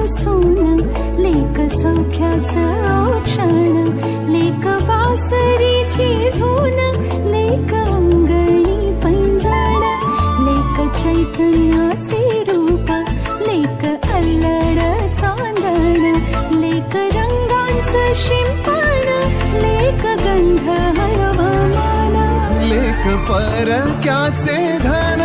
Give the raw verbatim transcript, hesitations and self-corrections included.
सोन, लेक सौख्याचं क्षण, लेक बासरीची धून, लेक अंगणी पैंजण, लेक चैतन्याचे रूप, लेक अल्लड चांदण, लेक रंगांचं शिंपण, लेक गंध हवामान, लेक परक्याचे धन,